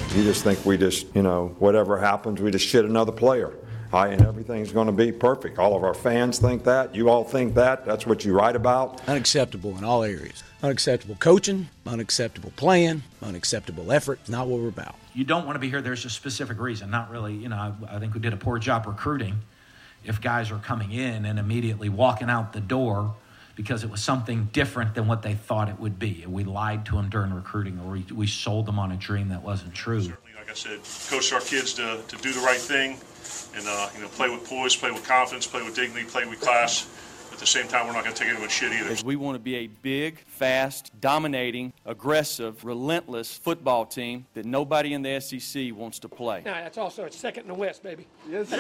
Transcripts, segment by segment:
You just think we just, whatever happens, we just shit another player. And everything's going to be perfect. All of our fans think that. You all think that. That's what you write about. Unacceptable in all areas. Unacceptable coaching, unacceptable playing, unacceptable effort. Not what we're about. You don't want to be here. There's a specific reason. Not really, I think we did a poor job recruiting if guys are coming in and immediately walking out the door because it was something different than what they thought it would be. We lied to them during recruiting, or we sold them on a dream that wasn't true. Certainly, like I said, coach our kids to do the right thing. And, play with poise, play with confidence, play with dignity, play with class. At the same time, we're not going to take anyone's shit either. We want to be a big, fast, dominating, aggressive, relentless football team that nobody in the SEC wants to play. Nah, that's also it's second in the West, baby. Yes, sir.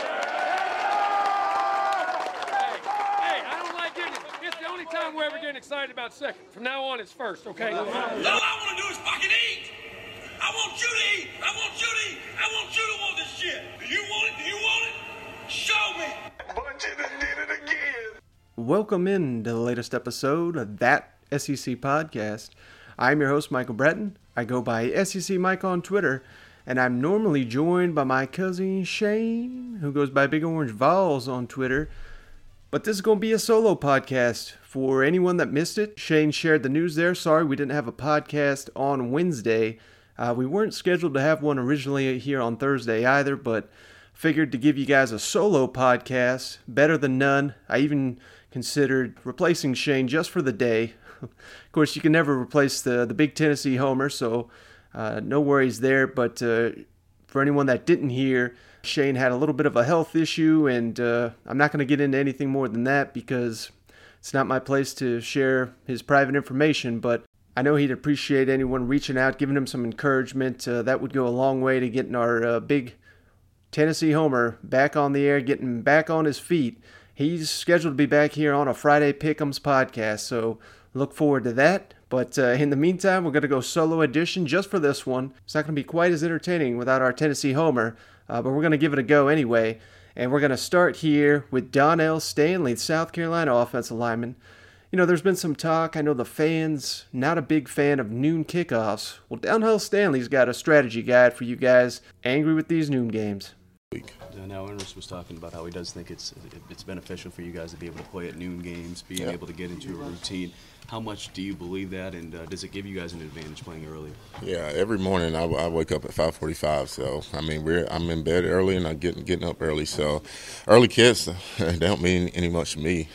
Hey, I don't like getting it. It's the only time we're ever getting excited about second. From now on, it's first, okay? All I want to do is fucking eat. I want you to eat. I want you to eat. I want you to want this shit. Do you want it? Do you want it? Show me. But you done did it again. Welcome in to the latest episode of That SEC Podcast. I'm your host, Michael Breton. I go by SEC Mike on Twitter, and I'm normally joined by my cousin Shane, who goes by Big Orange Vols on Twitter. But this is going to be a solo podcast. For anyone that missed it, Shane shared the news there. Sorry we didn't have a podcast on Wednesday. We weren't scheduled to have one originally here on Thursday either, but figured to give you guys a solo podcast, better than none. I even considered replacing Shane just for the day. Of course, you can never replace the big Tennessee homer, so no worries there. But for anyone that didn't hear, Shane had a little bit of a health issue, and I'm not going to get into anything more than that because it's not my place to share his private information, but I know he'd appreciate anyone reaching out, giving him some encouragement. That would go a long way to getting our big Tennessee homer back on the air, getting back on his feet. He's scheduled to be back here on a Friday Pick'ems podcast, so look forward to that. But in the meantime, we're going to go solo edition just for this one. It's not going to be quite as entertaining without our Tennessee homer, but we're going to give it a go anyway. And we're going to start here with Donnell Stanley, South Carolina offensive lineman. There's been some talk. I know the fans, not a big fan of noon kickoffs. Well, Donnell Stanley's got a strategy guide for you guys angry with these noon games. Now, Ernest was talking about how he does think it's beneficial for you guys to be able to play at noon games, being able to get into a routine. How much do you believe that, and does it give you guys an advantage playing early? Yeah, every morning I wake up at 5:45, so I'm in bed early and I'm getting up early. So early kids, they don't mean any much to me.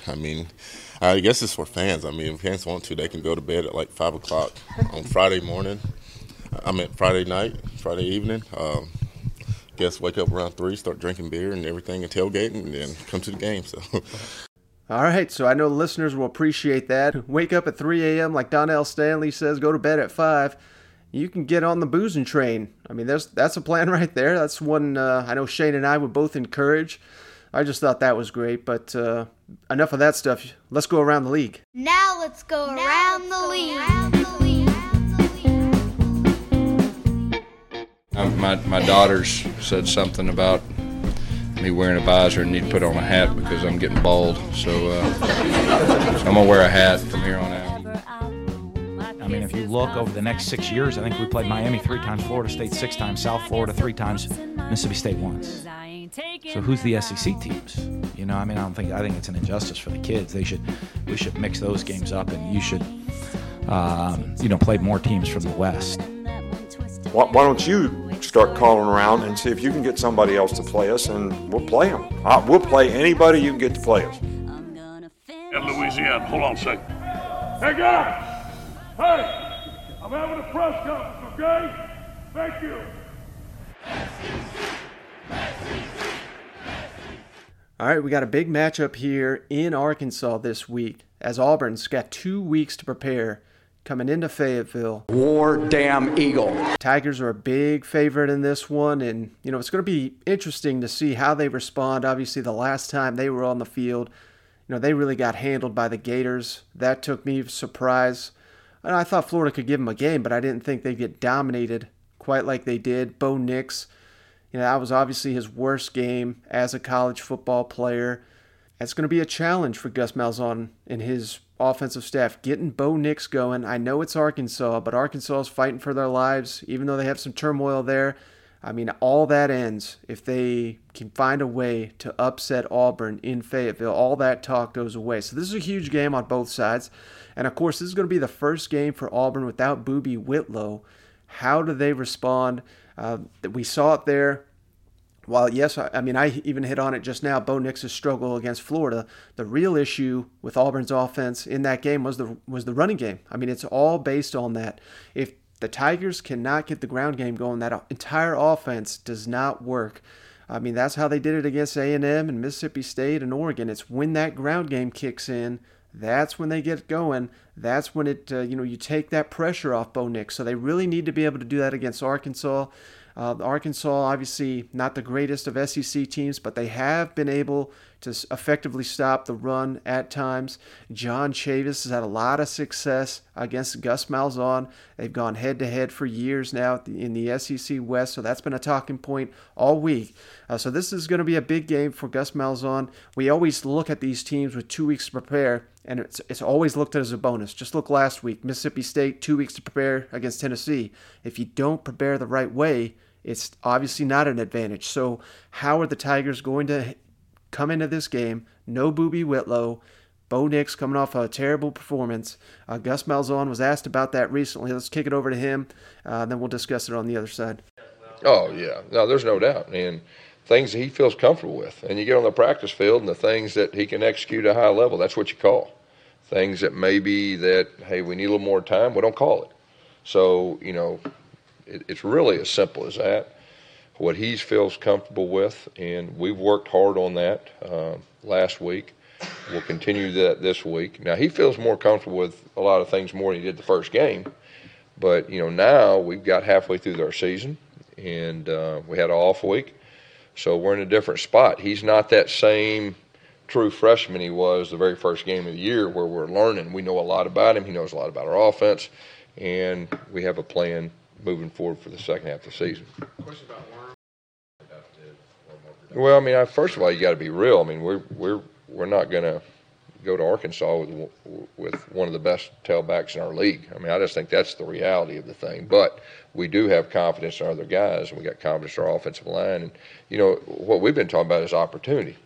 I guess it's for fans. If fans want to, they can go to bed at like 5 o'clock on Friday morning. Friday night, Friday evening. Wake up around 3, start drinking beer and everything and tailgating, and then come to the game. So. All right, so I know listeners will appreciate that. Wake up at 3 a.m. like Donnell Stanley says, go to bed at 5. You can get on the boozing train. That's a plan right there. That's one I know Shane and I would both encourage. I just thought that was great, but enough of that stuff. Let's go around the league. Now let's go around the league. My daughters said something about me wearing a visor and need to put on a hat because I'm getting bald. So I'm going to wear a hat from here on out. If you look over the next 6 years, I think we played Miami 3 times, Florida State 6 times, South Florida 3 times, Mississippi State once. So who's the SEC teams? I think it's an injustice for the kids. We should mix those games up, and you should, play more teams from the West. Why don't you start calling around and see if you can get somebody else to play us, and we'll play them. We'll play anybody you can get to play us. At Louisiana, hold on a second. Hey guys! Hey! I'm having a press conference, okay? Thank you. All right, we got a big matchup here in Arkansas this week, as Auburn's got 2 weeks to prepare coming into Fayetteville. War damn Eagle. Tigers are a big favorite in this one, and it's going to be interesting to see how they respond. Obviously, the last time they were on the field, they really got handled by the Gators. That took me by surprise. And I thought Florida could give them a game, but I didn't think they'd get dominated quite like they did. Bo Nix, that was obviously his worst game as a college football player. It's going to be a challenge for Gus Malzahn in his offensive staff getting Bo Nix going. I know it's Arkansas, but Arkansas is fighting for their lives, even though they have some turmoil there. I mean, all that ends if they can find a way to upset Auburn in Fayetteville. All that talk goes away. So this is a huge game on both sides. And, of course, this is going to be the first game for Auburn without Boobie Whitlow. How do they respond? We saw it there. While, yes, I mean, I even hit on it just now, Bo Nix's struggle against Florida. The real issue with Auburn's offense in that game was the running game. I mean, it's all based on that. If the Tigers cannot get the ground game going, that entire offense does not work. I mean, that's how they did it against A&M and Mississippi State and Oregon. It's when that ground game kicks in, that's when they get going. That's when it, you take that pressure off Bo Nix. So they really need to be able to do that against Arkansas. Arkansas, obviously not the greatest of SEC teams, but they have been able to effectively stop the run at times. John Chavis has had a lot of success against Gus Malzahn. They've gone head-to-head for years now in the SEC West, so that's been a talking point all week. So this is going to be a big game for Gus Malzahn. We always look at these teams with 2 weeks to prepare, and it's always looked at as a bonus. Just look last week, Mississippi State, 2 weeks to prepare against Tennessee. If you don't prepare the right way, it's obviously not an advantage. So how are the Tigers going to come into this game? No Boobie Whitlow. Bo Nix coming off a terrible performance. Gus Malzahn was asked about that recently. Let's kick it over to him, then we'll discuss it on the other side. Oh, yeah. No, there's no doubt. And things that he feels comfortable with. And you get on the practice field and the things that he can execute at a high level, that's what you call. Things that maybe that, hey, we need a little more time, we don't call it. So, it's really as simple as that. What he feels comfortable with, and we've worked hard on that last week. We'll continue that this week. Now, he feels more comfortable with a lot of things more than he did the first game. But, now we've got halfway through our season, and we had an off week. So we're in a different spot. He's not that same true freshman he was the very first game of the year where we're learning. We know a lot about him. He knows a lot about our offense, and we have a plan moving forward for the second half of the season. Question about Worm. Well, I mean, first of all, you got to be real. I mean, we're not going to go to Arkansas with one of the best tailbacks in our league. I mean, I just think that's the reality of the thing. But we do have confidence in our other guys, and we got confidence in our offensive line. And what we've been talking about is opportunity.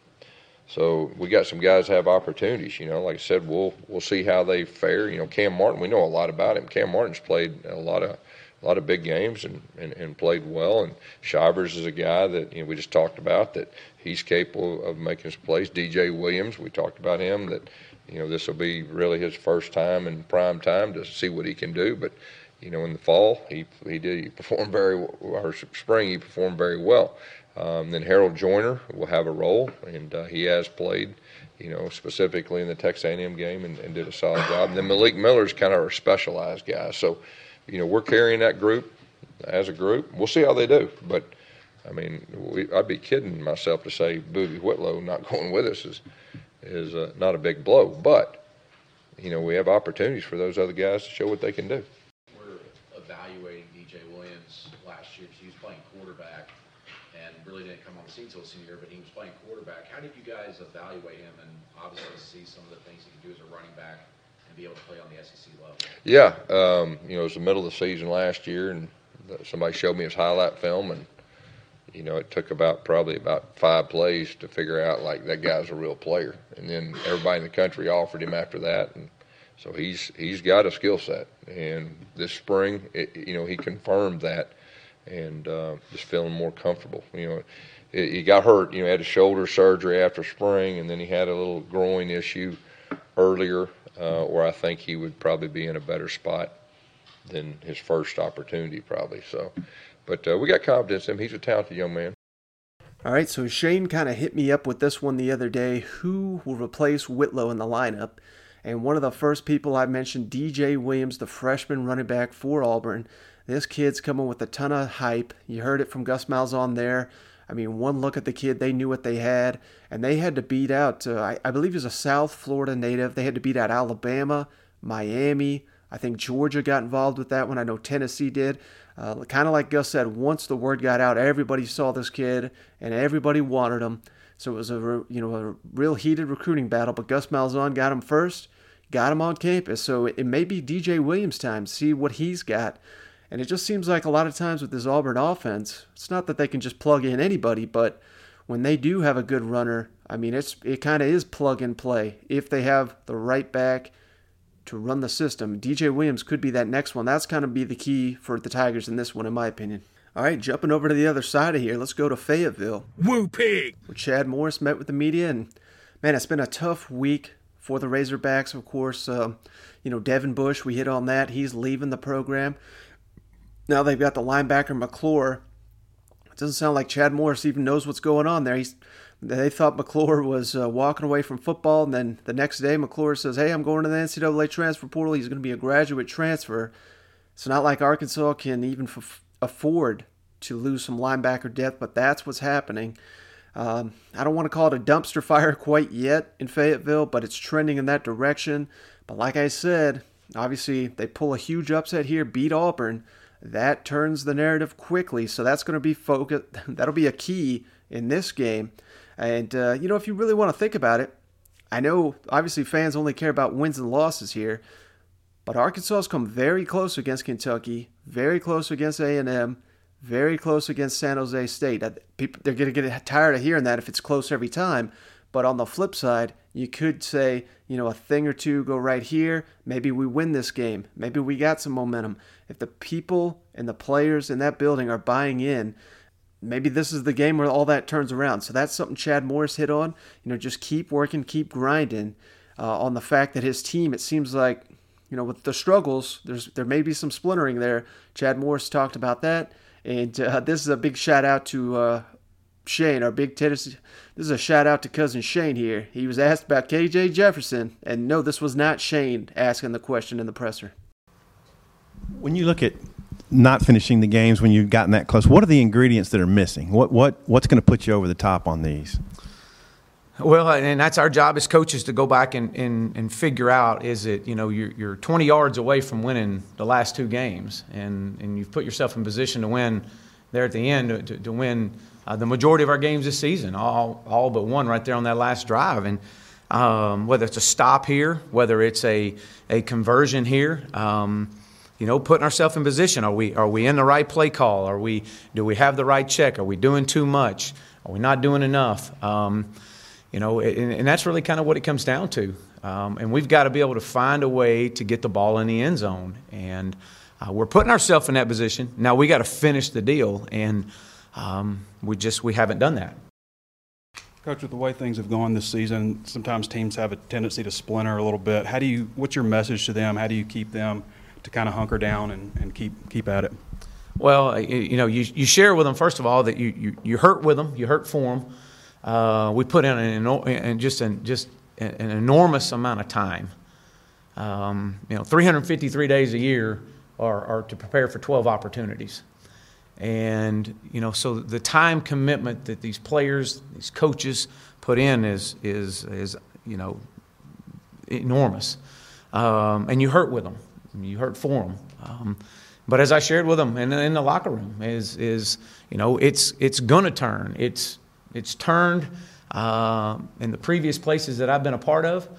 So we got some guys have opportunities. Like I said, we'll see how they fare. Cam Martin, we know a lot about him. Cam Martin's played a lot of big games and played well. And Shivers is a guy that we just talked about, that he's capable of making some plays. DJ Williams, we talked about him, that this will be really his first time in prime time to see what he can do. But in the fall he performed very well, or spring he performed very well. Then Harold Joyner will have a role, and he has played, specifically in the Texas A&M game and did a solid job. And then Malik Miller's kind of our specialized guy. So, we're carrying that group as a group. We'll see how they do. But, I mean, I'd be kidding myself to say Boobie Whitlow not going with us is not a big blow. But, we have opportunities for those other guys to show what they can do. We're evaluating DJ Williams last year. He was playing quarterback and really didn't come on the scene until senior year, but he was playing quarterback. How did you guys evaluate him and obviously see some of the things he could do as a running back and be able to play on the SEC level? Yeah, it was the middle of the season last year, and somebody showed me his highlight film, and it took probably about 5 plays to figure out like that guy's a real player. And then everybody in the country offered him after that, and so he's got a skill set. And this spring, he confirmed that, and just feeling more comfortable. He got hurt. Had a shoulder surgery after spring, and then he had a little groin issue earlier, where I think he would probably be in a better spot than his first opportunity probably. So, but we got confidence in him. He's a talented young man. All right, so Shane kind of hit me up with this one the other day. Who will replace Whitlow in the lineup? And one of the first people I mentioned, DJ Williams, the freshman running back for Auburn. This kid's coming with a ton of hype. You heard it from Gus Malzahn there. I mean, one look at the kid, they knew what they had, and they had to beat out, I believe he's a South Florida native. They had to beat out Alabama, Miami. I think Georgia got involved with that one. I know Tennessee did. Kind of like Gus said, once the word got out, everybody saw this kid, and everybody wanted him. So it was a real heated recruiting battle, but Gus Malzahn got him first, got him on campus. So it may be DJ Williams' time to see what he's got. And it just seems like a lot of times with this Auburn offense, it's not that they can just plug in anybody, but when they do have a good runner, I mean, it kind of is plug and play. If they have the right back to run the system, DJ Williams could be that next one. That's kind of be the key for the Tigers in this one, in my opinion. All right, jumping over to the other side of here, let's go to Fayetteville. Woo pig! Chad Morris met with the media, and man, it's been a tough week for the Razorbacks. Of course, Devin Bush, we hit on that. He's leaving the program. Now they've got the linebacker McClure. It doesn't sound like Chad Morris even knows what's going on there. They thought McClure was walking away from football, and then the next day McClure says, hey, I'm going to the NCAA transfer portal. He's going to be a graduate transfer. It's not like Arkansas can even afford to lose some linebacker depth, but that's what's happening. I don't want to call it a dumpster fire quite yet in Fayetteville, but it's trending in that direction. But like I said, obviously they pull a huge upset here, beat Auburn. That turns the narrative quickly, so that's going to be focus. That'll be a key in this game. And, if you really want to think about it, I know obviously fans only care about wins and losses here, but Arkansas has come very close against Kentucky, very close against A&M, very close against San Jose State. They're going to get tired of hearing that if it's close every time. But on the flip side, you could say, a thing or two go right here. Maybe we win this game. Maybe we got some momentum. If the people and the players in that building are buying in, maybe this is the game where all that turns around. So that's something Chad Morris hit on. Just keep working, keep grinding on the fact that his team, it seems like, with the struggles, there may be some splintering there. Chad Morris talked about that. And this is a big shout out to Shane, our big Tennessee. This is a shout out to cousin Shane here. He was asked about KJ Jefferson, and no, this was not Shane asking the question in the presser. When you look at not finishing the games when you've gotten that close, what are the ingredients that are missing? What's going to put you over the top on these? Well, and that's our job as coaches to go back and figure out, is it, you're 20 yards away from winning the last two games, and you've put yourself in position to win there at the end, to win the majority of our games this season, all but one right there on that last drive. And whether it's a stop here, whether it's a conversion here, putting ourselves in position. Are we in the right play call? Do we have the right check? Are we doing too much? Are we not doing enough? And that's really kind of what it comes down to. And we've got to be able to find a way to get the ball in the end zone. And we're putting ourselves in that position. Now we got to finish the deal, and we haven't done that. Coach, with the way things have gone this season, sometimes teams have a tendency to splinter a little bit. What's your message to them? How do you keep them to kind of hunker down and keep at it? Well, you share with them, first of all, that you hurt with them, you hurt for them. We put in an enormous amount of time. 353 days a year are to prepare for 12 opportunities. And, so the time commitment that these players, these coaches put in is enormous. And you hurt with them. You hurt for them. But as I shared with them in the locker room, it's going to turn. It's turned in the previous places that I've been a part of.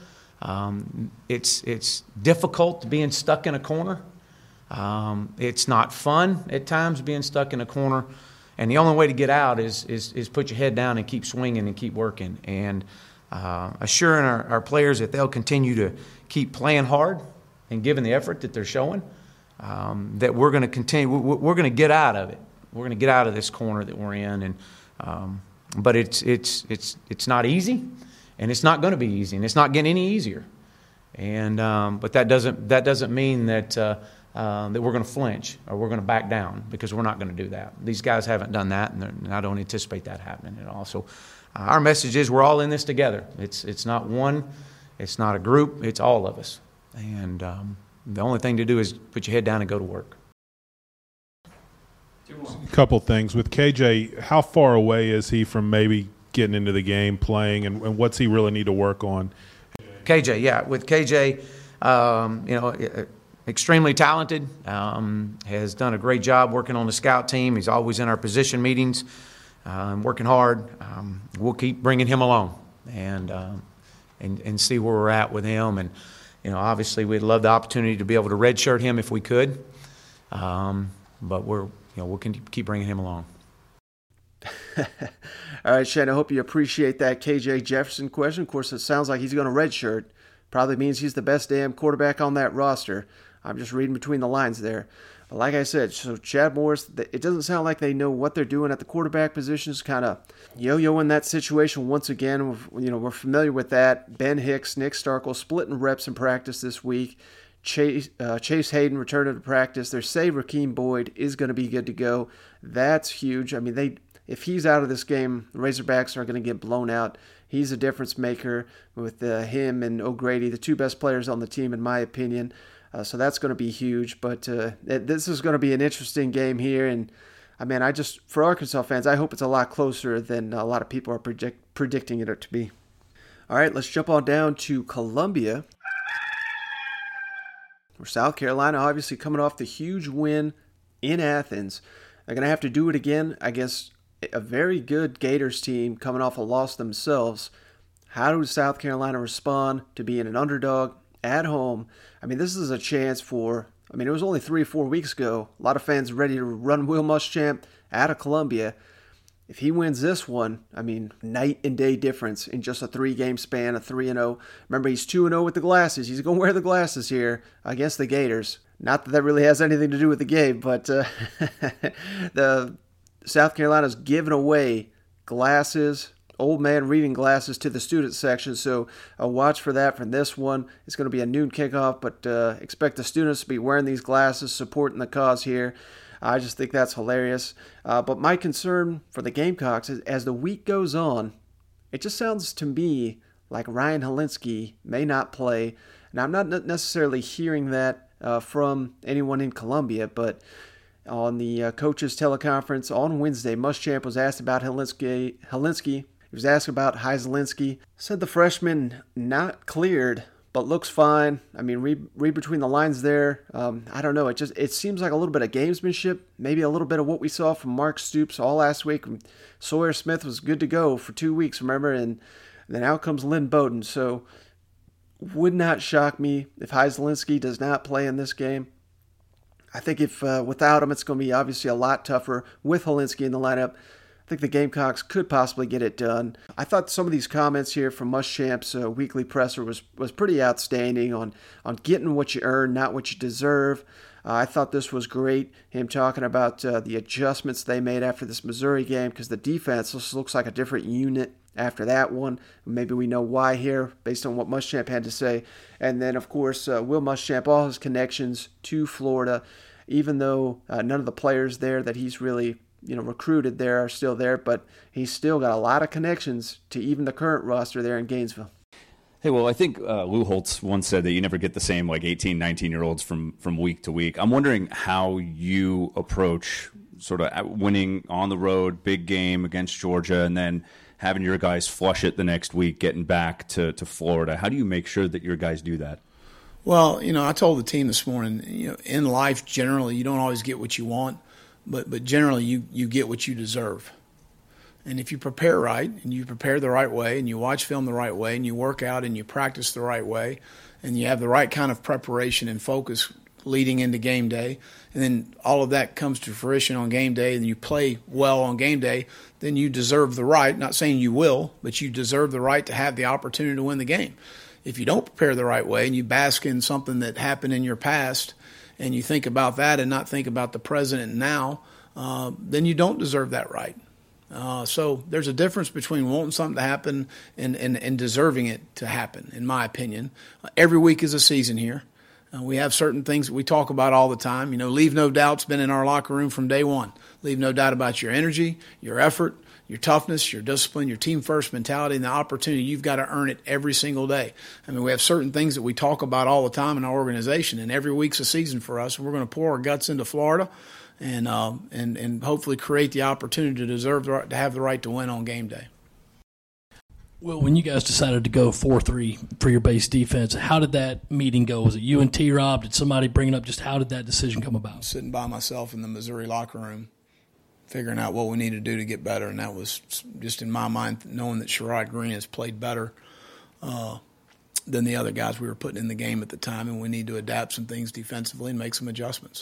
It's difficult being stuck in a corner. It's not fun at times being stuck in a corner, and the only way to get out is put your head down and keep swinging and keep working, and assuring our players that they'll continue to keep playing hard and giving the effort that they're showing. That we're going to continue. We're going to get out of it. We're going to get out of this corner that we're in, and but it's not easy, and it's not going to be easy, and it's not getting any easier. And but that doesn't mean that we're going to flinch or we're going to back down, because we're not going to do that. These guys haven't done that, and I don't anticipate that happening at all. So our message is we're all in this together. It's not one, it's not a group, it's all of us. And the only thing to do is put your head down and go to work. A couple things. With KJ, how far away is he from maybe getting into the game, playing, and what's he really need to work on? KJ, yeah. With KJ, extremely talented, has done a great job working on the scout team. He's always in our position meetings, working hard. We'll keep bringing him along and see where we're at with him. And obviously we'd love the opportunity to be able to redshirt him if we could, but we'll keep bringing him along. All right, Shane, I hope you appreciate that KJ Jefferson question. Of course, it sounds like he's going to redshirt. Probably means he's the best damn quarterback on that roster. I'm just reading between the lines there. But like I said, so Chad Morris, it doesn't sound like they know what they're doing at the quarterback positions, kind of yo-yo in that situation once again. We're familiar with that. Ben Hicks, Nick Starkel splitting reps in practice this week. Chase Hayden returning to practice. They say Rakeem Boyd is going to be good to go. That's huge. I mean, if he's out of this game, the Razorbacks are going to get blown out. He's a difference maker with him and O'Grady, the two best players on the team, in my opinion. So that's going to be huge. But this is going to be an interesting game here. And, for Arkansas fans, I hope it's a lot closer than a lot of people are predicting it to be. All right, let's jump on down to Columbia, where South Carolina obviously coming off the huge win in Athens. They're going to have to do it again, I guess. A very good Gators team coming off a loss themselves. How does South Carolina respond to being an underdog at home? This is a chance for, it was only 3 or 4 weeks ago. A lot of fans ready to run Will Muschamp out of Columbia. If he wins this one, night and day difference in just a 3-game span, a 3-0. Remember, he's 2-0 with the glasses. He's going to wear the glasses here against the Gators. Not that really has anything to do with the game, but the South Carolina's giving away glasses, old man reading glasses to the student section, so watch for that from this one. It's going to be a noon kickoff, but expect the students to be wearing these glasses, supporting the cause here. I just think that's hilarious. But my concern for the Gamecocks is as the week goes on, it just sounds to me like Ryan Hilinski may not play. And I'm not necessarily hearing that from anyone in Columbia, but on the coaches teleconference on Wednesday, Muschamp was asked about Hilinski. He was asked about Hilinski. Said the freshman not cleared, but looks fine. Read between the lines there. I don't know. It seems like a little bit of gamesmanship, maybe a little bit of what we saw from Mark Stoops all last week. Sawyer Smith was good to go for 2 weeks, remember? And then out comes Lynn Bowden. So would not shock me if Hilinski does not play in this game. I think if without him, it's going to be obviously a lot tougher. With Hilinski in the lineup, I think the Gamecocks could possibly get it done. I thought some of these comments here from Muschamp's weekly presser was pretty outstanding on getting what you earn, not what you deserve. I thought this was great, him talking about the adjustments they made after this Missouri game, because the defense just looks like a different unit after that one. Maybe we know why here based on what Muschamp had to say. And then, of course, Will Muschamp, all his connections to Florida, even though none of the players there that he's really recruited there are still there, but he's still got a lot of connections to even the current roster there in Gainesville. Hey, well, I think Lou Holtz once said that you never get the same 18, 19-year-olds from week to week. I'm wondering how you approach sort of winning on the road, big game against Georgia, and then having your guys flush it the next week, getting back to Florida. How do you make sure that your guys do that? Well, I told the team this morning, in life, generally, you don't always get what you want, but generally you get what you deserve. And if you prepare right, and you prepare the right way, and you watch film the right way, and you work out and you practice the right way, and you have the right kind of preparation and focus leading into game day, and then all of that comes to fruition on game day, and you play well on game day, then you deserve the right, not saying you will, but you deserve the right to have the opportunity to win the game. If you don't prepare the right way and you bask in something that happened in your past and you think about that and not think about the present and now, then you don't deserve that right. So there's a difference between wanting something to happen and deserving it to happen, in my opinion. Every week is a season here. We have certain things that we talk about all the time. Leave no doubt's been in our locker room from day one. Leave no doubt about your energy, your effort, your toughness, your discipline, your team-first mentality, and the opportunity. You've got to earn it every single day. We have certain things that we talk about all the time in our organization, and every week's a season for us. We're going to pour our guts into Florida and hopefully create the opportunity to have the right to win on game day. Well, when you guys decided to go 4-3 for your base defense, how did that meeting go? Was it you and T-Rob? Did somebody bring it up? Just how did that decision come about? Sitting by myself in the Missouri locker room, figuring out what we need to do to get better, and that was just in my mind, knowing that Sherrod Green has played better than the other guys we were putting in the game at the time, and we need to adapt some things defensively and make some adjustments.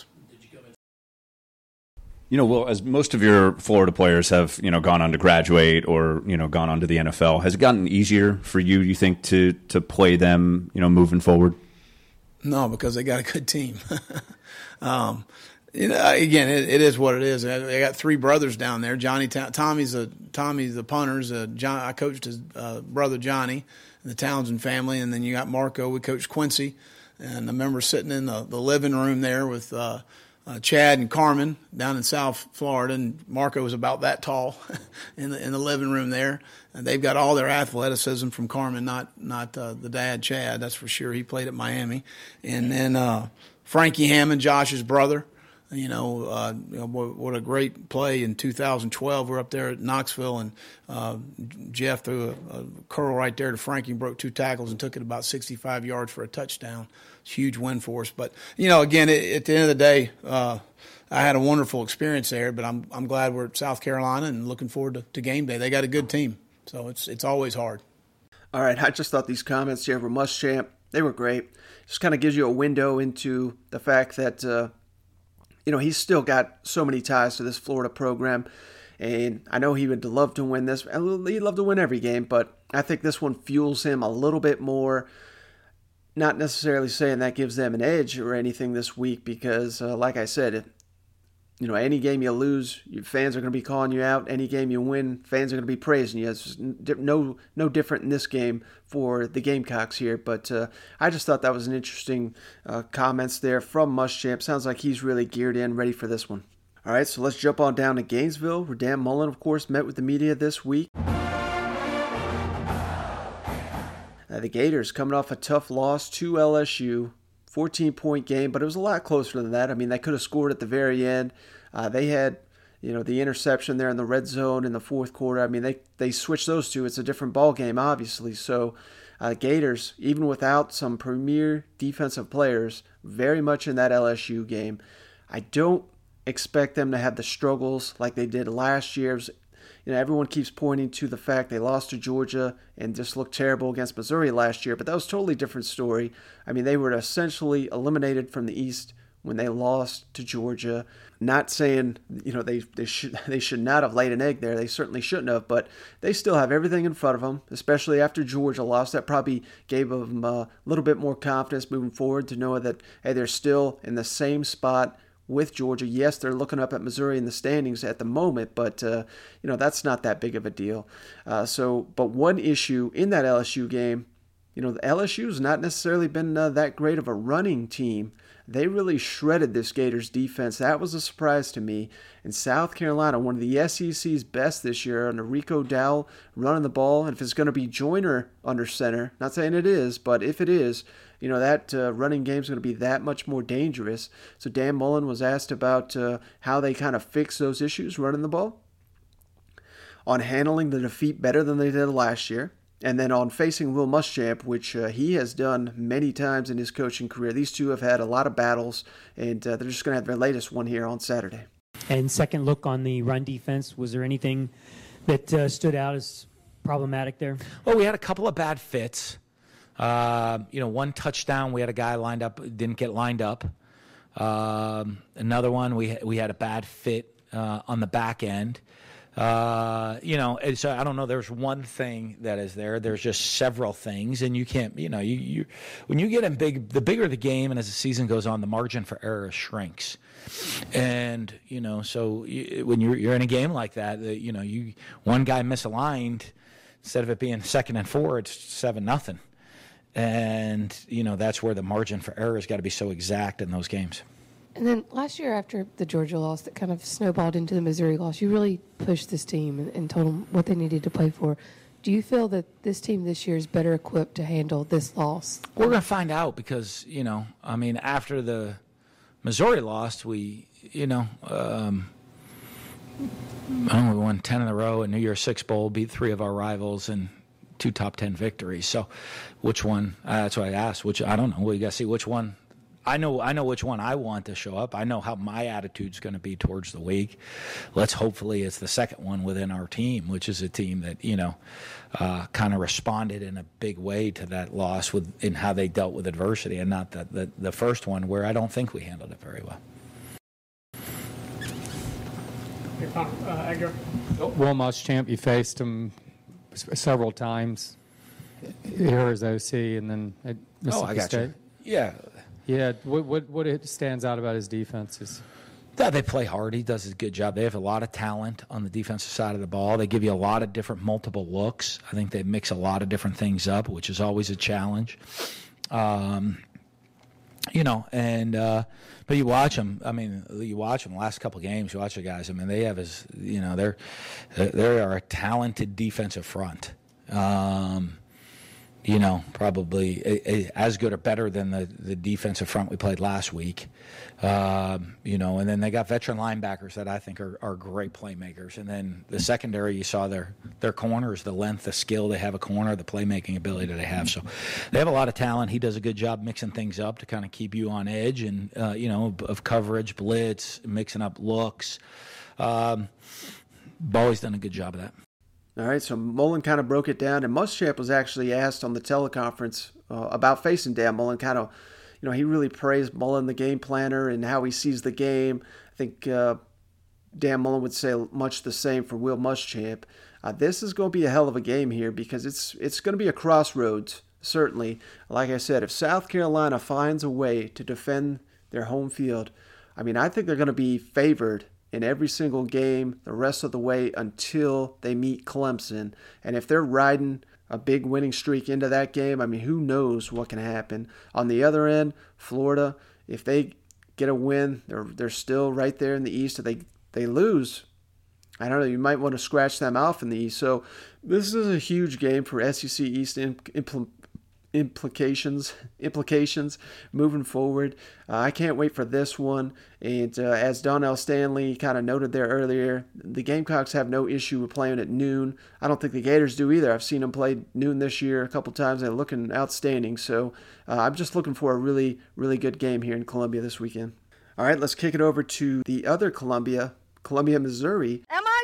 Well, as most of your Florida players have, gone on to graduate or, gone on to the NFL, has it gotten easier for you think, to play them, moving forward? No, because they got a good team. Again, it is what it is. They got three brothers down there. Tommy's the punters. I coached his brother Johnny, the Townsend family, and then you got Marco. We coached Quincy, and I remember sitting in the living room there with Chad and Carmen down in South Florida, and Marco was about that tall in the living room there. And they've got all their athleticism from Carmen, not the dad Chad, that's for sure. He played at Miami, and then Frankie Hammond, Josh's brother. What a great play in 2012. We're up there at Knoxville, and Jeff threw a curl right there to Frankie, broke 2 tackles, and took it about 65 yards for a touchdown. Huge win for us. But, again, at the end of the day, I had a wonderful experience there, but I'm glad we're at South Carolina and looking forward to game day. They got a good team, so it's always hard. All right, I just thought these comments here were Muschamp. They were great. Just kind of gives you a window into the fact that he's still got so many ties to this Florida program, and I know he would love to win this. He'd love to win every game, but I think this one fuels him a little bit more. Not necessarily saying that gives them an edge or anything this week because, like I said, any game you lose, your fans are going to be calling you out. Any game you win, fans are going to be praising you. It's no different in this game for the Gamecocks here. But I just thought that was an interesting comments there from Muschamp. Sounds like he's really geared in, ready for this one. All right, so let's jump on down to Gainesville, where Dan Mullen, of course, met with the media this week. The Gators coming off a tough loss to LSU. 14-point game, but it was a lot closer than that. I mean, they could have scored at the very end. They had, the interception there in the red zone in the fourth quarter. I mean, they switched those two. It's a different ball game, obviously. So, Gators, even without some premier defensive players, very much in that LSU game. I don't expect them to have the struggles like they did last year. Everyone keeps pointing to the fact they lost to Georgia and just looked terrible against Missouri last year, but that was a totally different story. I mean, they were essentially eliminated from the East when they lost to Georgia. Not saying, they should not have laid an egg there. They certainly shouldn't have, but they still have everything in front of them, especially after Georgia lost. That probably gave them a little bit more confidence moving forward to know that, hey, they're still in the same spot with Georgia. Yes, they're looking up at Missouri in the standings at the moment, but that's not that big of a deal. But one issue in that LSU game, the LSU's not necessarily been that great of a running team. They really shredded this Gators defense. That was a surprise to me. And South Carolina, one of the SEC's best this year, under Rico Dowell running the ball. And if it's going to be Joyner under center, not saying it is, but if it is, that running game is going to be that much more dangerous. So Dan Mullen was asked about how they kind of fix those issues running the ball, on handling the defeat better than they did last year, and then on facing Will Muschamp, which he has done many times in his coaching career. These two have had a lot of battles, and they're just going to have their latest one here on Saturday. And second look on the run defense, was there anything that stood out as problematic there? Well, we had a couple of bad fits. One touchdown, we had a guy lined up, didn't get lined up. Another one, we had a bad fit on the back end. So I don't know. There's one thing that is there. There's just several things, and you can't. You when you get in the bigger the game, and as the season goes on, the margin for error shrinks. And when you're in a game like that, one guy misaligned, instead of it being 2nd and 4, it's 7-0. And, that's where the margin for error has got to be so exact in those games. And then last year after the Georgia loss that kind of snowballed into the Missouri loss, you really pushed this team and told them what they needed to play for. Do you feel that this team this year is better equipped to handle this loss? We're going to find out because, after the Missouri loss, we won 10 in a row at New Year's Six Bowl, beat 3 of our rivals, and 2 top 10 victories. So which one, that's what I asked, I don't know. We got to see which one I know which one I want to show up. I know how my attitude's going to be towards the week. Hopefully it's the second one within our team, which is a team that, kind of responded in a big way to that loss in how they dealt with adversity, and not the first one where I don't think we handled it very well. Will Muschamp, you faced him several times here as OC and then at Mississippi State. Yeah. Yeah. What stands out about his defense is that they play hard. He does a good job. They have a lot of talent on the defensive side of the ball. They give you a lot of different multiple looks. I think they mix a lot of different things up, which is always a challenge. But you watch them. I mean, you watch them the last couple of games. You watch the guys. I mean, they have they are a talented defensive front. Probably as good or better than the defensive front we played last week. And then they got veteran linebackers that I think are great playmakers. And then the secondary, you saw their corners, the length, the skill they have a corner, the playmaking ability that they have. So they have a lot of talent. He does a good job mixing things up to kind of keep you on edge and, of coverage, blitz, mixing up looks. Bowie's done a good job of that. All right, so Mullen kind of broke it down, and Muschamp was actually asked on the teleconference about facing Dan Mullen. Kind of, he really praised Mullen, the game planner, and how he sees the game. I think Dan Mullen would say much the same for Will Muschamp. This is going to be a hell of a game here because it's going to be a crossroads, certainly. Like I said, if South Carolina finds a way to defend their home field, I think they're going to be favored in every single game the rest of the way until they meet Clemson. And if they're riding a big winning streak into that game, who knows what can happen. On the other end, Florida, if they get a win, they're still right there in the East. If they lose, I don't know, you might want to scratch them off in the East. So this is a huge game for SEC East implications moving forward. I can't wait for this one. And as Donnell Stanley kind of noted there earlier, the Gamecocks have no issue with playing at noon. I don't think the Gators do either. I've seen them play noon this year a couple times. They're looking outstanding. So I'm just looking for a really, really good game here in Columbia this weekend. All right, let's kick it over to the other Columbia, Missouri.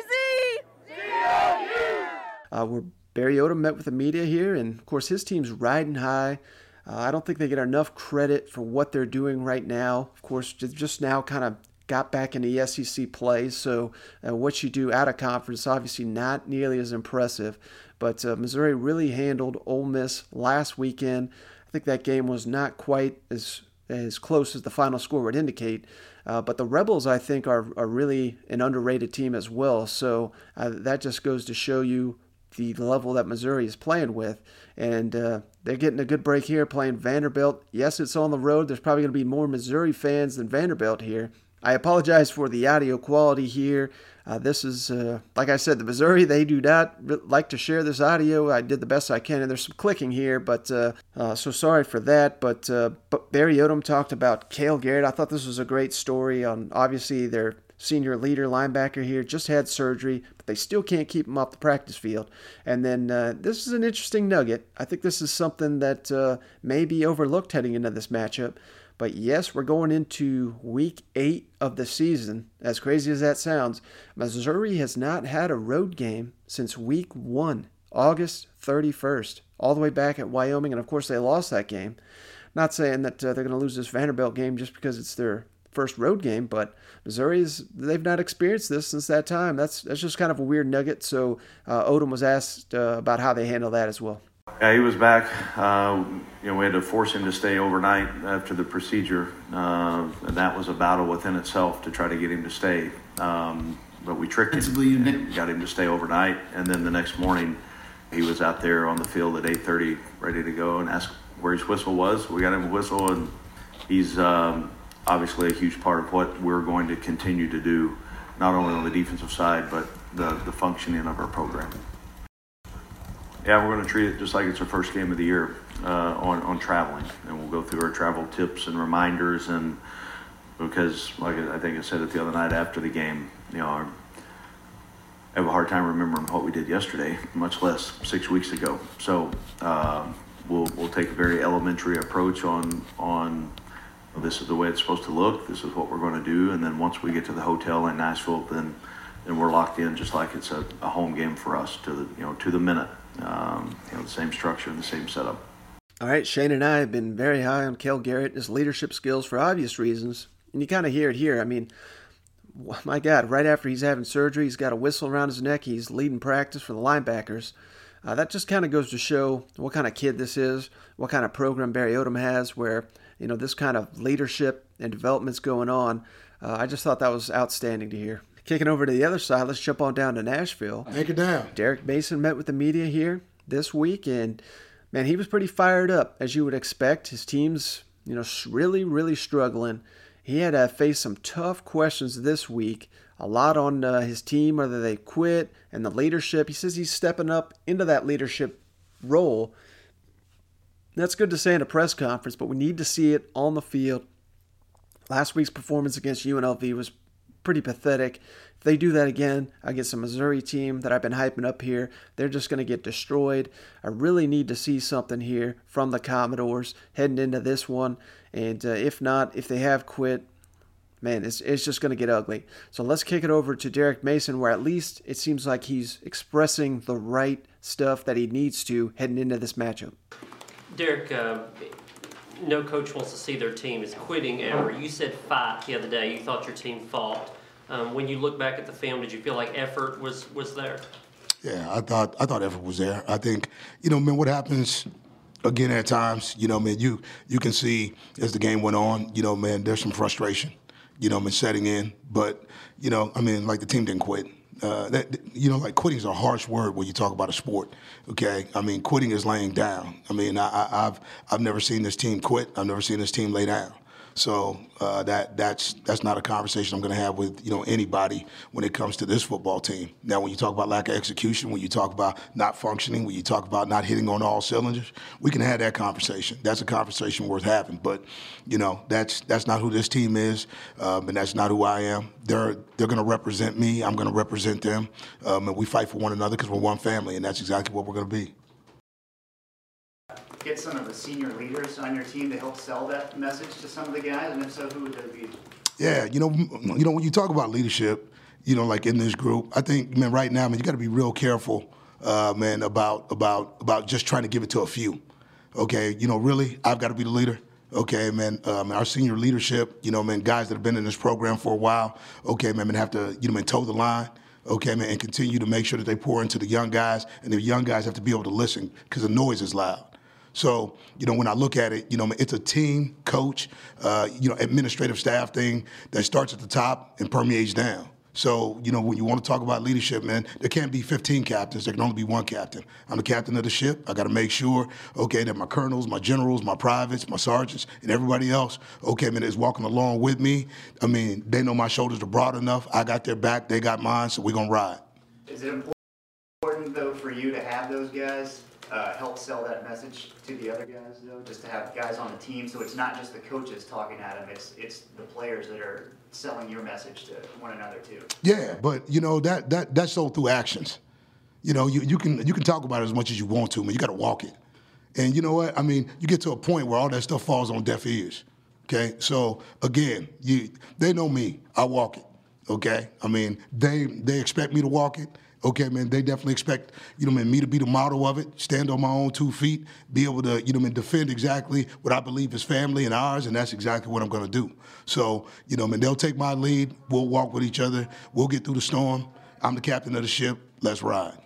Where Barry Odom met with the media here, and of course his team's riding high. I don't think they get enough credit for what they're doing right now. Of course, just now kind of got back into the SEC play, so what you do out of conference, obviously not nearly as impressive. But Missouri really handled Ole Miss last weekend. I think that game was not quite as close as the final score would indicate. But the Rebels, I think, are really an underrated team as well. So that just goes to show you the level that Missouri is playing with. And they're getting a good break here playing Vanderbilt. Yes, it's on the road. There's probably going to be more Missouri fans than Vanderbilt here. I apologize for the audio quality here. This is, like I said, the Missouri, they do not like to share this audio. I did the best I can, and there's some clicking here, but so sorry for that. But Barry Odom talked about Cale Garrett. I thought this was a great story on, obviously, their senior leader linebacker here, just had surgery, but they still can't keep him off the practice field. And then this is an interesting nugget. I think this is something that may be overlooked heading into this matchup. But yes, we're going into week 8 of the season. As crazy as that sounds, Missouri has not had a road game since week 1, August 31st, all the way back at Wyoming. And of course, they lost that game. Not saying that they're going to lose this Vanderbilt game just because it's their first road game, but they've not experienced this since that time. That's just kind of a weird nugget. So Odom was asked about how they handle that as well. Yeah, he was back. We had to force him to stay overnight after the procedure, and that was a battle within itself to try to get him to stay. But we tricked him and got him to stay overnight, and then the next morning he was out there on the field at 8:30 ready to go and asked where his whistle was. We got him a whistle, and he's obviously a huge part of what we're going to continue to do, not only on the defensive side, but the functioning of our program. Yeah, we're going to treat it just like it's our first game of the year on traveling, and we'll go through our travel tips and reminders, and because, like I think I said it the other night after the game, I have a hard time remembering what we did yesterday, much less 6 weeks ago. So we'll take a very elementary approach on this is the way it's supposed to look. This is what we're going to do. And then once we get to the hotel in Nashville, then we're locked in just like it's a home game for us to the minute. The same structure and the same setup. All right, Shane and I have been very high on Cale Garrett and his leadership skills for obvious reasons. And you kind of hear it here. I mean, my God, right after he's having surgery, he's got a whistle around his neck. He's leading practice for the linebackers. That just kind of goes to show what kind of kid this is, what kind of program Barry Odom has where, this kind of leadership and development's going on. I just thought that was outstanding to hear. Kicking over to the other side, let's jump on down to Nashville. Take it down. Derek Mason met with the media here this week, and, man, he was pretty fired up, as you would expect. His team's, really, really struggling. He had to face some tough questions this week, a lot on his team, whether they quit, and the leadership. He says he's stepping up into that leadership role. That's good to say in a press conference, but we need to see it on the field. Last week's performance against UNLV was pretty pathetic. If they do that again against a Missouri team that I've been hyping up here, they're just going to get destroyed. I really need to see something here from the Commodores heading into this one. And if not, if they have quit, man, it's just going to get ugly. So let's kick it over to Derek Mason, where at least it seems like he's expressing the right stuff that he needs to heading into this matchup. Derek, no coach wants to see their team is quitting ever. You said fight the other day. You thought your team fought. When you look back at the film, did you feel like effort was there? Yeah, I thought effort was there. I think, man, what happens again at times, man, you can see as the game went on, man, there's some frustration, man, setting in. But, like the team didn't quit. Quitting is a harsh word when you talk about a sport, okay? Quitting is laying down. I've never seen this team quit. I've never seen this team lay down. So that's not a conversation I'm going to have with anybody when it comes to this football team. Now, when you talk about lack of execution, when you talk about not functioning, when you talk about not hitting on all cylinders, we can have that conversation. That's a conversation worth having. But that's not who this team is, and that's not who I am. They're going to represent me. I'm going to represent them, and we fight for one another because we're one family, and that's exactly what we're going to be. Get some of the senior leaders on your team to help sell that message to some of the guys, and if so, who would they be? Yeah, when you talk about leadership, like in this group, I think, man, right now, man, you got to be real careful, man, about just trying to give it to a few. Okay, really, I've got to be the leader. Okay, man, our senior leadership, man, guys that have been in this program for a while, okay, man, have to, man, toe the line. Okay, man, and continue to make sure that they pour into the young guys, and the young guys have to be able to listen because the noise is loud. So, when I look at it, it's a team, coach, administrative staff thing that starts at the top and permeates down. So, when you want to talk about leadership, man, there can't be 15 captains. There can only be one captain. I'm the captain of the ship. I got to make sure, okay, that my colonels, my generals, my privates, my sergeants, and everybody else, okay, man, is walking along with me. They know my shoulders are broad enough. I got their back. They got mine, so we're going to ride. Is it important, though, for you to have those guys help sell that message to the other guys, though, just to have guys on the team so it's not just the coaches talking at them, it's the players that are selling your message to one another too? Yeah, but that's sold through actions. You can talk about it as much as you want to, man. You got to walk it. And you know what? You get to a point where all that stuff falls on deaf ears. Okay, so again, they know me. I walk it. Okay, they expect me to walk it. Okay, man, they definitely expect, me to be the model of it, stand on my own 2 feet, be able to, defend exactly what I believe is family and ours, and that's exactly what I'm going to do. So, they'll take my lead. We'll walk with each other. We'll get through the storm. I'm the captain of the ship. Let's ride.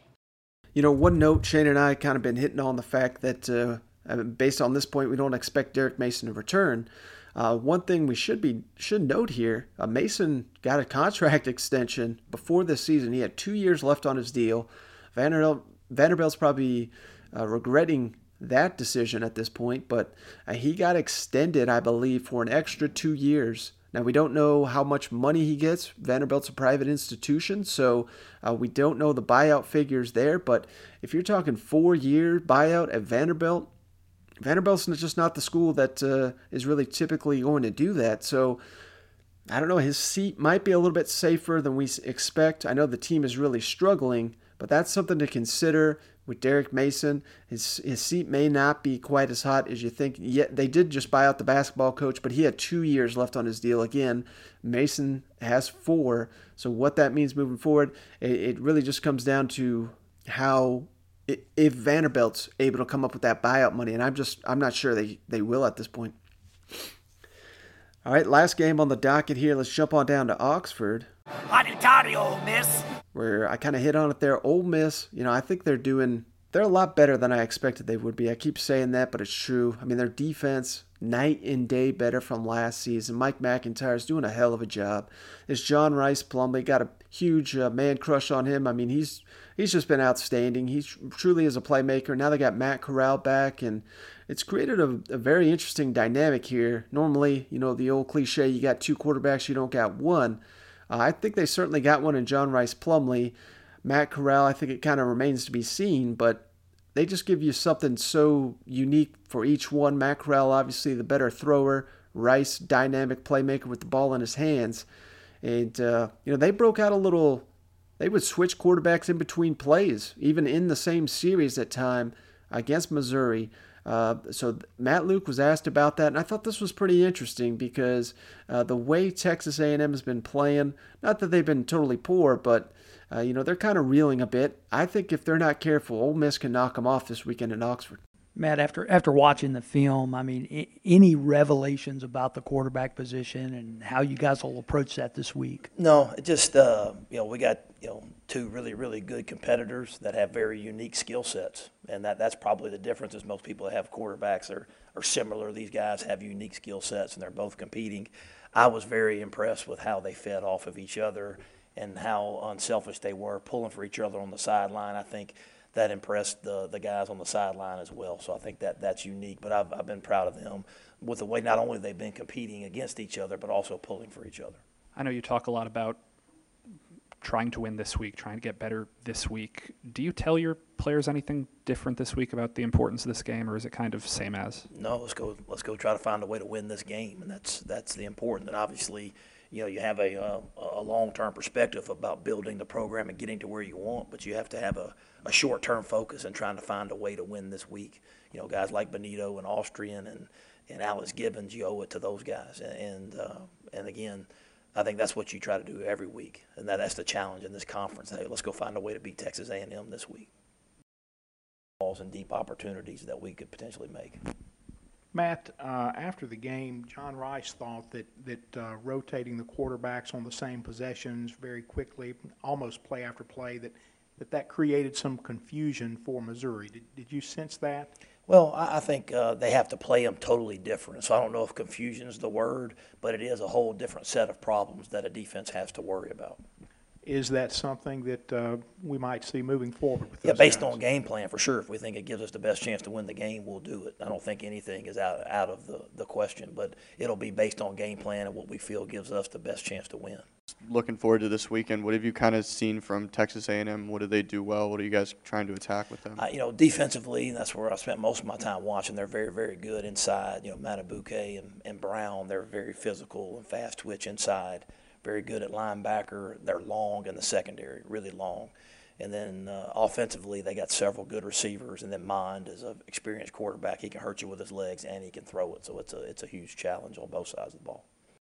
One note, Shane and I kind of been hitting on the fact that based on this point, we don't expect Derek Mason to return. One thing we should note here, Mason got a contract extension before this season. He had 2 years left on his deal. Vanderbilt's probably regretting that decision at this point, but he got extended, I believe, for an extra 2 years. Now, we don't know how much money he gets. Vanderbilt's a private institution, so we don't know the buyout figures there, but if you're talking 4-year buyout at Vanderbilt's just not the school that is really typically going to do that. So, I don't know, his seat might be a little bit safer than we expect. I know the team is really struggling, but that's something to consider. with Derek Mason. His seat may not be quite as hot as you think. Yet they did just buy out the basketball coach, but he had 2 years left on his deal. Again, Mason has 4. So what that means moving forward, it really just comes down to how if Vanderbilt's able to come up with that buyout money, and I'm not sure they will at this point. All right, last game on the docket here. Let's jump on down to Oxford. Ole Miss. Where I kind of hit on it there. Ole Miss, I think they're a lot better than I expected they would be. I keep saying that, but it's true. I mean, their defense, night and day better from last season. Mike McIntyre's doing a hell of a job. This John Rice Plumlee got a huge man crush on him. I mean, he's just been outstanding. He truly is a playmaker. Now they got Matt Corral back, and it's created a very interesting dynamic here. Normally, the old cliche, you got 2 quarterbacks, you don't got one. I think they certainly got one in John Rice Plumlee. Matt Corral, I think it kind of remains to be seen, but they just give you something so unique for each one. Matt Corral, obviously the better thrower. Rice, dynamic playmaker with the ball in his hands. And, they broke out a little. They would switch quarterbacks in between plays, even in the same series at time against Missouri. So Matt Luke was asked about that, and I thought this was pretty interesting because the way Texas A&M has been playing, not that they've been totally poor, but they're kind of reeling a bit. I think if they're not careful, Ole Miss can knock them off this weekend in Oxford. Matt, after watching the film, I mean, any revelations about the quarterback position and how you guys will approach that this week? No, it just we got 2 really, really good competitors that have very unique skill sets, and that's probably the difference. Is most people that have quarterbacks are similar. These guys have unique skill sets, and they're both competing. I was very impressed with how they fed off of each other and how unselfish they were, pulling for each other on the sideline. I think that impressed the guys on the sideline as well. So I think that's unique. But I've been proud of them with the way not only they've been competing against each other, but also pulling for each other. I know you talk a lot about trying to win this week, trying to get better this week. Do you tell your players anything different this week about the importance of this game, or is it kind of same as? No, let's go try to find a way to win this game, and that's the important. And obviously, you have a long-term perspective about building the program and getting to where you want, but you have to have a short-term focus and trying to find a way to win this week. Guys like Benito and Austrian and Alex Gibbons, you owe it to those guys. And again, I think that's what you try to do every week, and that's the challenge in this conference. Hey, let's go find a way to beat Texas A&M this week. Balls and deep opportunities that we could potentially make. Matt, after the game, John Rice thought that rotating the quarterbacks on the same possessions very quickly, almost play after play, that created some confusion for Missouri. Did you sense that? Well, I think they have to play them totally different. So I don't know if confusion is the word, but it is a whole different set of problems that a defense has to worry about. Is that something that we might see moving forward with those based guys? On game plan, for sure. If we think it gives us the best chance to win the game, we'll do it. I don't think anything is out of the question, but it'll be based on game plan and what we feel gives us the best chance to win. Looking forward to this weekend, what have you kind of seen from Texas A&M? What do they do well? What are you guys trying to attack with them? Defensively, that's where I spent most of my time watching. They're very, very good inside. Matabuke and Brown, they're very physical and fast twitch inside. Very good at linebacker. They're long in the secondary, really long. And then offensively, they got several good receivers. And then Mond is an experienced quarterback. He can hurt you with his legs and he can throw it. So it's a huge challenge on both sides of the ball.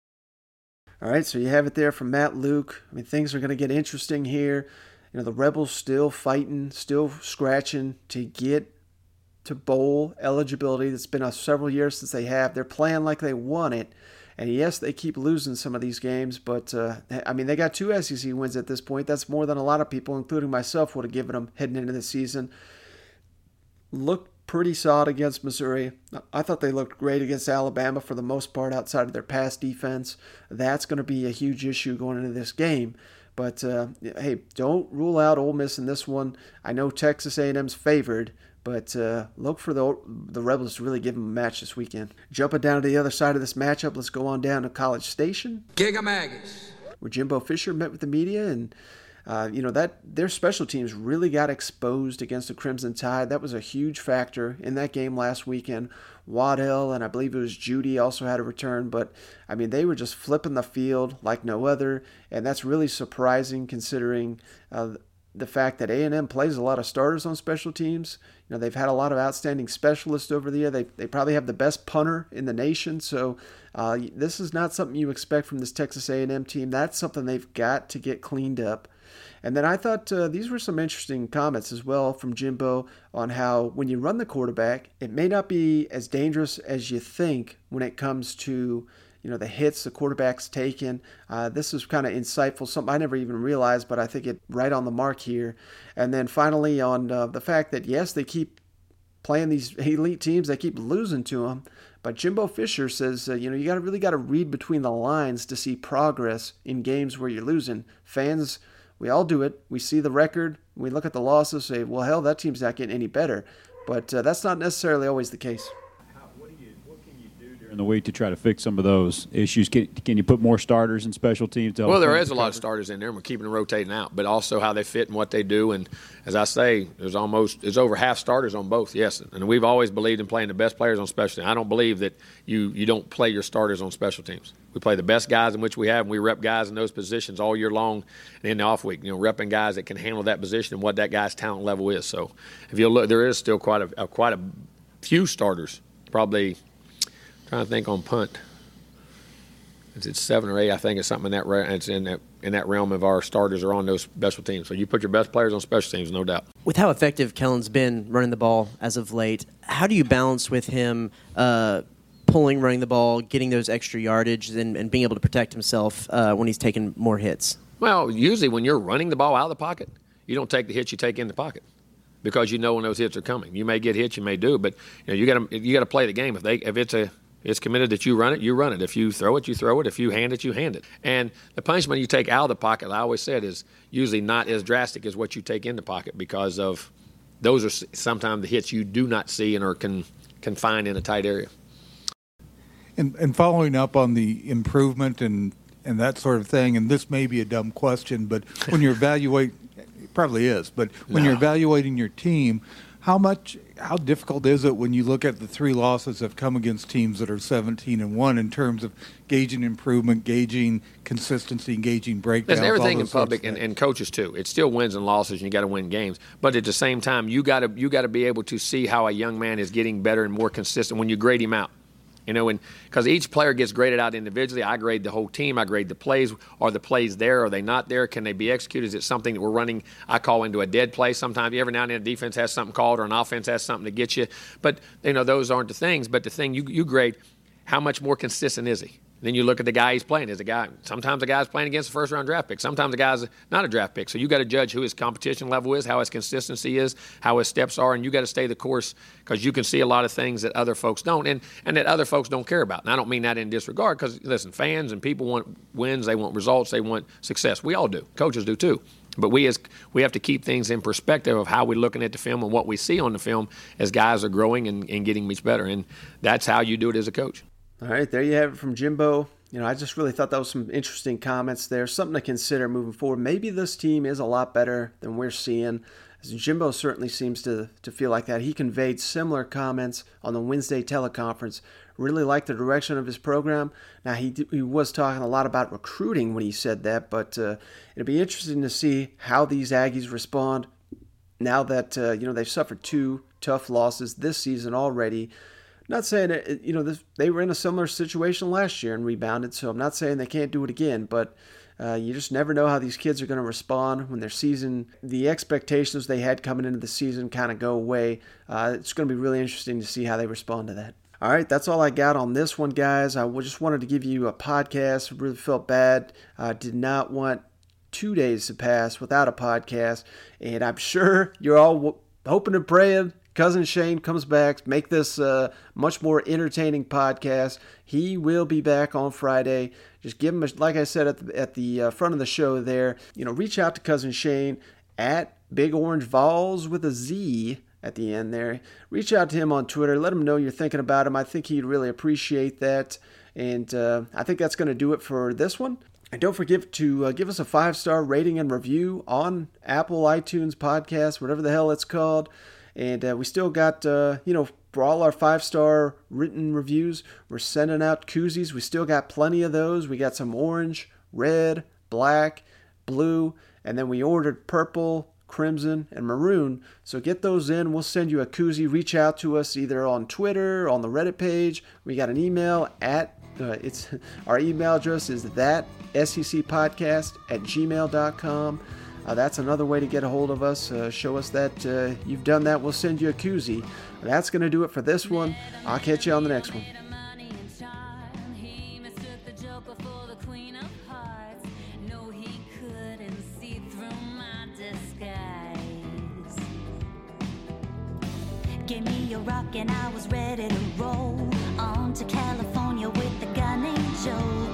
All right, so you have it there from Matt Luke. I mean, things are going to get interesting here. The Rebels still fighting, still scratching to get to bowl eligibility. It's been several years since they have. They're playing like they want it. And yes, they keep losing some of these games, but they got 2 SEC wins at this point. That's more than a lot of people, including myself, would have given them heading into the season. Looked pretty solid against Missouri. I thought they looked great against Alabama for the most part outside of their pass defense. That's going to be a huge issue going into this game. But, hey, don't rule out Ole Miss in this one. I know Texas A&M's favored, but look for the Rebels to really give them a match this weekend. Jumping down to the other side of this matchup, let's go on down to College Station. Giga-Maggots. Where Jimbo Fisher met with the media, and that their special teams really got exposed against the Crimson Tide. That was a huge factor in that game last weekend. Waddell and I believe it was Judy also had a return, but they were just flipping the field like no other, and that's really surprising considering the fact that A&M plays a lot of starters on special teams. You know, they've had a lot of outstanding specialists over the year. They probably have the best punter in the nation. So this is not something you expect from this Texas A&M team. That's something they've got to get cleaned up. And then I thought these were some interesting comments as well from Jimbo on how when you run the quarterback, it may not be as dangerous as you think when it comes to, you know, the hits the quarterback's taken. This is kind of insightful, something I never even realized, but I think it's right on the mark here. And then finally on the fact that, yes, they keep playing these elite teams, they keep losing to them. But Jimbo Fisher says, you know, you really got to read between the lines to see progress in games where you're losing. Fans, we all do it. We see the record. We look at the losses, say, well, hell, that team's not getting any better. But that's not necessarily always the case. In the week to try to fix some of those issues? Can you put more starters in special teams? Well, there is a lot of starters in there, and we're keeping them rotating out, but also how they fit and what they do. And as I say, there's over half starters on both, yes. And we've always believed in playing the best players on special teams. I don't believe that you don't play your starters on special teams. We play the best guys in which we have, and we rep guys in those positions all year long and in the off week, you know, repping guys that can handle that position and what that guy's talent level is. So if you look, there is still quite a few starters, probably – trying to think on punt. It's 7 or 8. I think it's something in that it's in that realm of our starters are on those special teams. So you put your best players on special teams, no doubt. With how effective Kellen's been running the ball as of late, how do you balance with him running the ball, getting those extra yardage, and being able to protect himself when he's taking more hits? Well, usually when you're running the ball out of the pocket, you don't take the hits you take in the pocket, because you know when those hits are coming. You may get hit, you may do, but you know you got to play the game. If it's committed that you run it, you run it. If you throw it, you throw it. If you hand it, you hand it. And the punishment you take out of the pocket, I always said, is usually not as drastic as what you take in the pocket, because of those are sometimes the hits you do not see and are confined in a tight area. And following up on the improvement and that sort of thing, and this may be a dumb question, but when you're evaluating, it probably is, but when you're evaluating your team, how difficult is it when you look at the 3 losses that have come against teams that are 17-1 in terms of gauging improvement, gauging consistency, gauging breakdowns? There's everything in public and coaches too. It's still wins and losses, and you got to win games. But at the same time, you got to be able to see how a young man is getting better and more consistent when you grade him out. You know, because each player gets graded out individually. I grade the whole team. I grade the plays. Are the plays there? Are they not there? Can they be executed? Is it something that we're running? I call into a dead play. Sometimes every now and then a defense has something called, or an offense has something to get you. But, you know, those aren't the things. But the thing you grade, how much more consistent is he? Then you look at the guy he's playing. Sometimes a guy's playing against a first-round draft pick. Sometimes a guy's not a draft pick. So you got to judge who his competition level is, how his consistency is, how his steps are, and you got to stay the course, because you can see a lot of things that other folks don't, and that other folks don't care about. And I don't mean that in disregard, because, listen, fans and people want wins, they want results, they want success. We all do. Coaches do too. But we have to keep things in perspective of how we're looking at the film and what we see on the film as guys are growing and getting much better. And that's how you do it as a coach. All right, there you have it from Jimbo. You know, I just really thought that was some interesting comments there, something to consider moving forward. Maybe this team is a lot better than we're seeing. As Jimbo certainly seems to feel like that. He conveyed similar comments on the Wednesday teleconference. Really liked the direction of his program. Now, he was talking a lot about recruiting when he said that, but it'll be interesting to see how these Aggies respond now that, they've suffered 2 tough losses this season already. Not saying that, they were in a similar situation last year and rebounded, so I'm not saying they can't do it again, but you just never know how these kids are going to respond when the expectations they had coming into the season kind of go away. It's going to be really interesting to see how they respond to that. All right, that's all I got on this one, guys. I just wanted to give you a podcast. I really felt bad. I did not want 2 days to pass without a podcast, and I'm sure you're all hoping and praying Cousin Shane comes back, make this a much more entertaining podcast. He will be back on Friday. Just give him, like I said at the front of the show there, reach out to Cousin Shane at Big Orange Vols with a Z at the end there. Reach out to him on Twitter. Let him know you're thinking about him. I think he'd really appreciate that. And I think that's going to do it for this one. And don't forget to give us a 5-star rating and review on Apple, iTunes, podcast, whatever the hell it's called. And we still got, for all our 5-star written reviews, we're sending out koozies. We still got plenty of those. We got some orange, red, black, blue, and then we ordered purple. Of crimson, and maroon. So get those in. We'll send you a koozie. Reach out to us either on Twitter, on the Reddit page. We got an email at our email address is thatsecpodcast@gmail.com. That's another way to get a hold of us. Show us that you've done that. We'll send you a koozie. That's going to do it for this one. I'll catch you on the next one. Gave me a rock and I was ready to roll on to California with the guy named Joe.